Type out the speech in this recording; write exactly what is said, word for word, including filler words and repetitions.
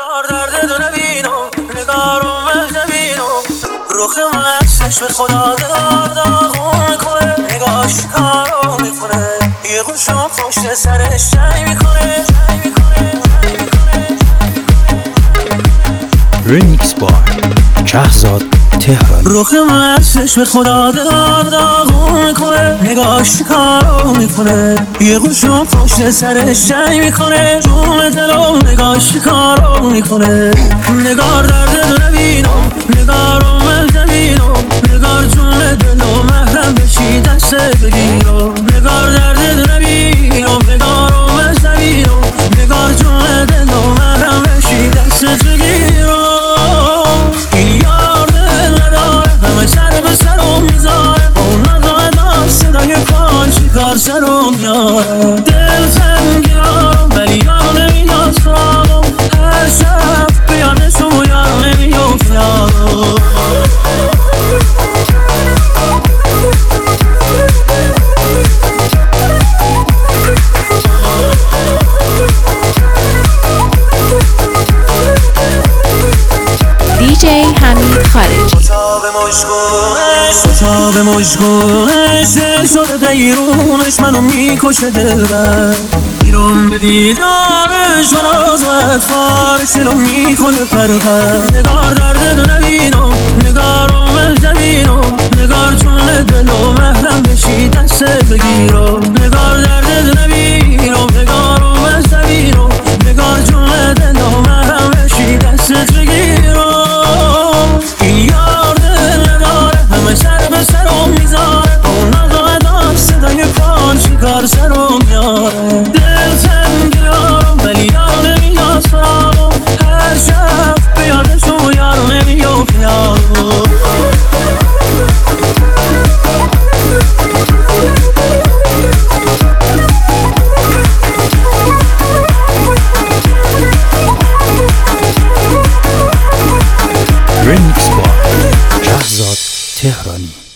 نگار درد دو نبینم نگارم نبینم روخ من چشم خدا دار داغون میکنه نگاش کارو میکنه یه گوشم پشت سرش جای میکنه ریمیکس بار شهرزاد تهرانی. روخ من چشم خدا دار داغون میکنه نگاش کارو میکنه یه گوشم پشت سرش جای میکنه جون دلم نگاش کارو میکنه نگار درد دو نبینم نگارم نبینم نگار جون دلم محرم بشی دست بگیرم نگار درد دو نبینم نگارم نبینم نگار جون دلم محرم بشی دست بگیرم این یار دل نداره همه سر به سرم میذاره اون نگاه دار صدای پان چیکار سرم میاره دل تنگیارم ولی یار نمیداد خوابم هر شب بیادشم و یار نمیافتم دیجی حمید خارجی. تا به مشکونش تا به مشکونش شده دیرونش منو میکشه دلبر بیرون به دیدارش من از وطفارش رو میکنه پرپر نگار درد دو نبینم نگارم نبینم نگار چون دلو محرم بشی دست بگیرم نگار درد دو نبینم نگارم نبینم نگار چون دلو محرم بشی دست بگیرم این یار دل نداره همه سر به سرم میذاره اون نگاه دار صدای پان چیکار سرم میاره دل تنگیارم ولی یار نمیداد خوابم هر شب بیادشم و یار نمیافتم ریمیکس بار شهرزاد تهرانی.